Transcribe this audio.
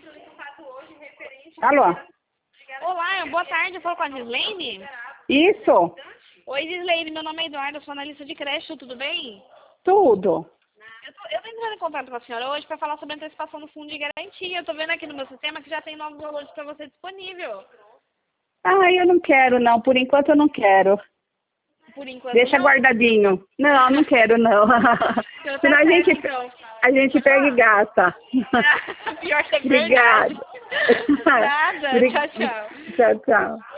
Alô? Olá, boa tarde, eu falo com a Gislaine? Isso? Oi, Gislaine, meu nome é Eduardo, eu sou analista de crédito, tudo bem? Tudo. Eu tô entrando em contato com a senhora hoje para falar sobre a antecipação do fundo de garantia. Eu tô vendo aqui no meu sistema que já tem novos valores para você disponível. Ah, eu não quero não, por enquanto eu não quero. Por enquanto Deixa não. guardadinho. Não, não quero não. Então tá Senão certo, então. a gente pega e gasta. Pior que é Obrigada. verdade. Nada, tchau, tchau. Tchau, tchau.